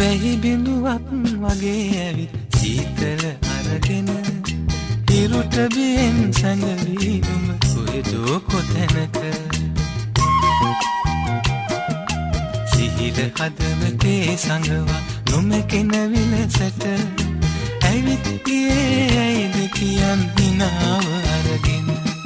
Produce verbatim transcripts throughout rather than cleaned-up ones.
වැහි බිඳුවක් වගේ ඇවිත් සීතල අරගෙන ඉරුට බියෙන් සැඟවී නුඹ කොහෙදෝ කොතැනක සිහිල හදවතේ සඟවා නොමැකෙන විලසට ඇවිත් ගියේ ඇයිද කියන් හිනාව අරගෙන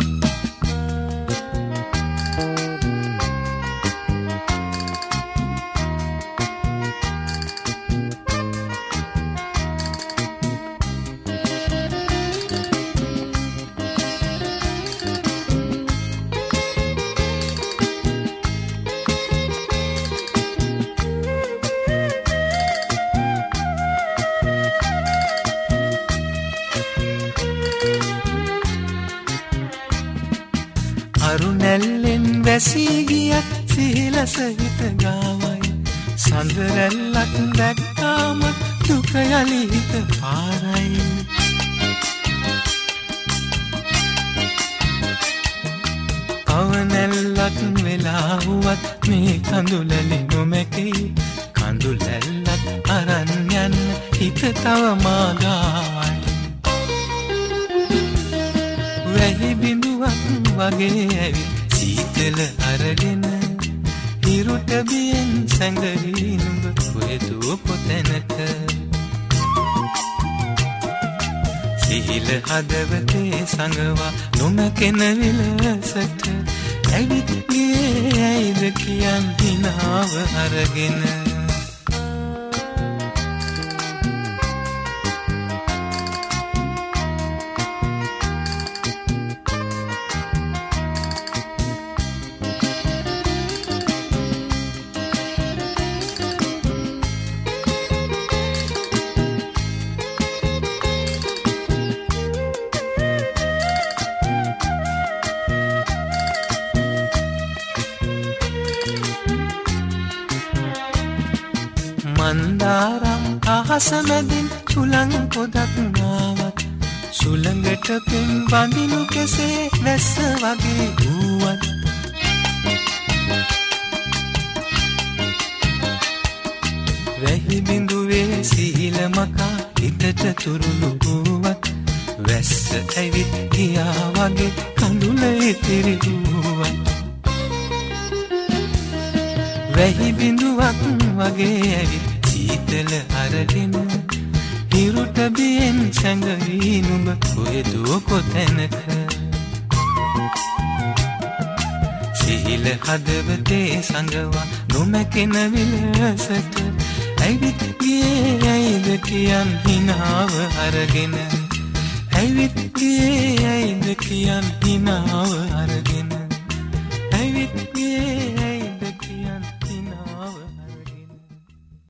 අරුණැල්ලෙන් වැසී ගියත් සිහිලස හිත ගාවයි සඳරැල්ලක් දැක්කාම දුක යලි හිත පාරයි කවනැල්ලක් වෙලා වුවත් මේ කඳුලැලි නොමැකෙයි කඳුලැල්ලක් අරන් යන්න හිත තව මාගාවයි වැහි බිඳුවක් වගේ ඇවිත් සීතල අරගෙන හිරුට බියෙන් සැඟවී නුඹ කොහෙදෝ කොතැනක සිහිල හදවතේ සඟවා නොමැකෙන විලසට ඇවිත් ගියේ ඇයිද කියන් හිනාව අරගෙන මන්දාරම් අහස මැදින් සුළං පොදක් නාවත් සුළඟට පෙම් බඳිනු කෙසේ වැස්ස වගේ වුවත් වැහි බිඳුවේ සිහිල මකා හිතට තුරුළු වුවත් වැස්ස ඇවිත් ගියා වගේ කඳුල ඉතිරි වුවත් වැහි බිඳුවක් වගේ ඇවිත් සීතල අරගෙන හිරුට බියෙන් සැඟවී නුඹ කොහෙදෝ කොතැනක සිහිල හදවතේ සඟවා නොමැකෙන විලසට ඇවිත් ගියේ ඇයිද කියන් හිනාව අරගෙන ඇවිත් ගියේ ඇයිද කියන් හිනාව අරගෙන ඇවිත් ගියේ